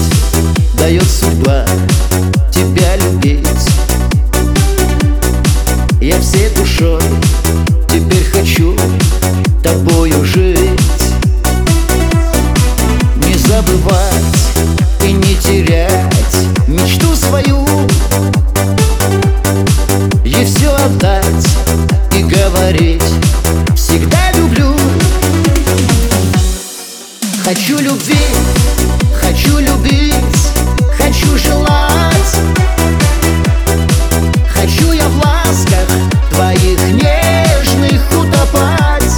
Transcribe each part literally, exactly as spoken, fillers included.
дает судьба тебя любить. Я всей душой теперь хочу тобою жить. Не забывать и не терять мечту свою, ей все отдать и говорить: всегда люблю. Хочу любви, хочу любить, хочу желать. Хочу я в ласках твоих нежных утопать.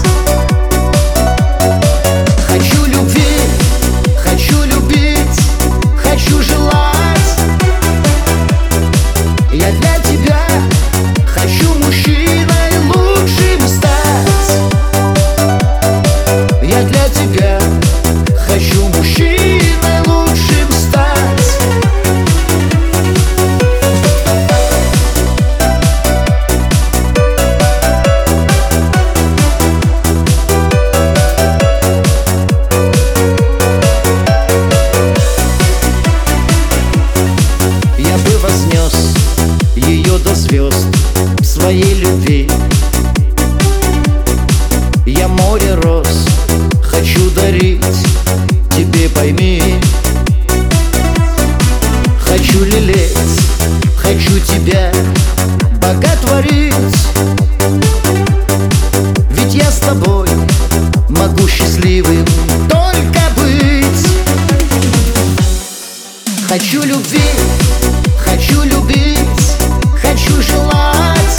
Хочу любви, хочу любить, хочу желать. Я для тебя хочу мужчиной лучшим стать. Я для тебя хочу мужчиной лучшим стать. Я бы вознес ее до звезд в своей любви. Я море роз хочу дарить тебе, пойми. Хочу лелеять, хочу тебя боготворить. Ведь я с тобой могу счастливым только быть. Хочу любви, хочу любить, хочу желать.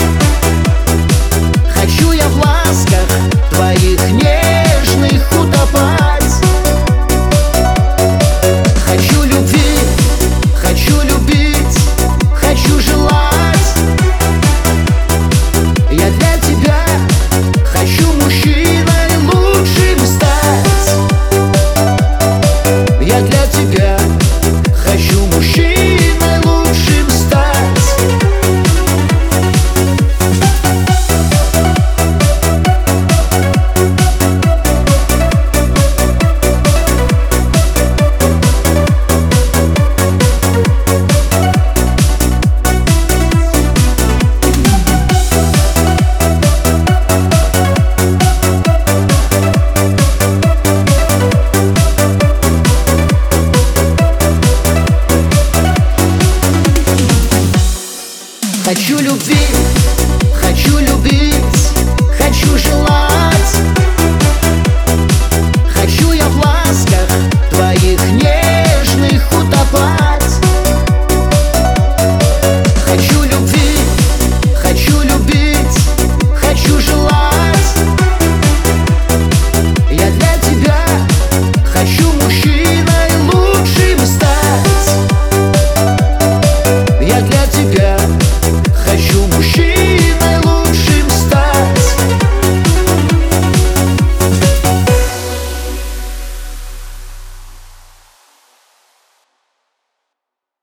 Хочу я в ласках твоих нежных утопать. Хочу любви, хочу любить, хочу желать. Я для тебя хочу мужчиной лучшим стать. Я для тебя хочу мужчиной